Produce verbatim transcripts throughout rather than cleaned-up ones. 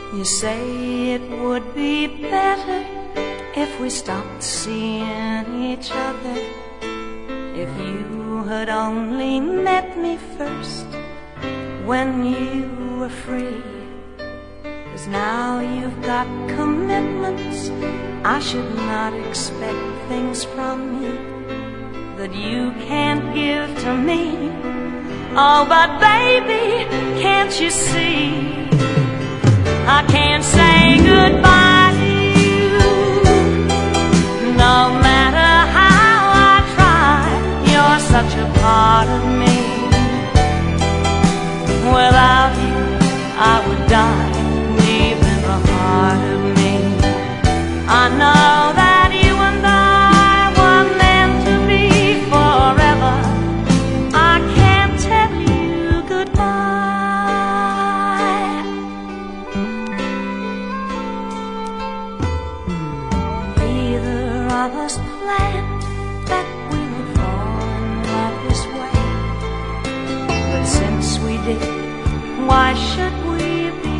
You say it would be better if we stopped seeing each other. If you had only met me first when you were free. 'Cause now you've got commitments, I should not expect things from you that you can't give to me. Oh, but baby, can't you see? I can't say goodbye to you. No matter how I try, you're such a part of me. Without you, I would die deep in the heart of me. I know that you and I were meant to be forever. I can't tell you goodbye. Neither of us planned that we would fall in love this way, but since we did, why should we be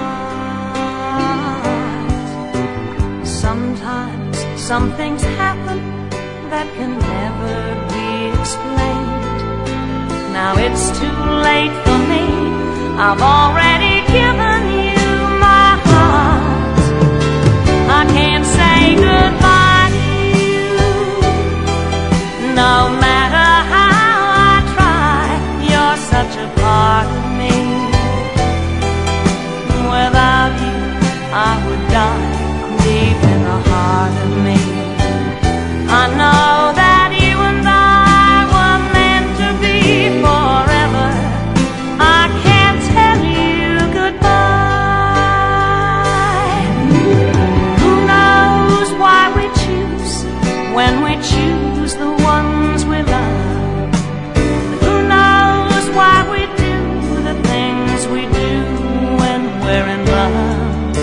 apart? Sometimes some things happen that can never be explained. Now it's too late for me, I've already given you my heart. I can't say goodbye to you. No matter how I try, you're such a part of me. Without you, I would die deep in the heart of me. I know that you and I were meant to be forever. I can't tell you goodbye. Who knows why we choose when we choose the ones we love? Who knows why we do the things we do when we're in love?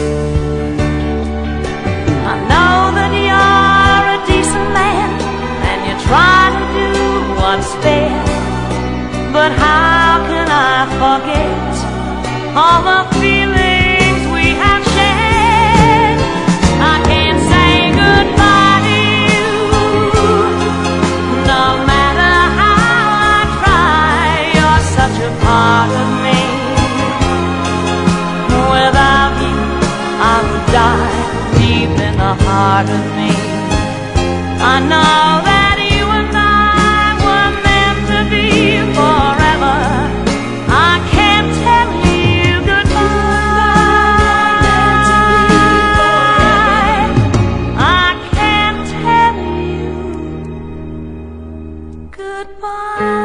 I know that you're a decent man and you try to do what's fair, but how can I forget all the feelings we have shared? I can't say goodbye to you. No matter how I try, you're such a part of me. Without you, I would die deep in the heart of me. I know that you and I were meant to be forever. I can't tell you goodbye. I can't tell you goodbye.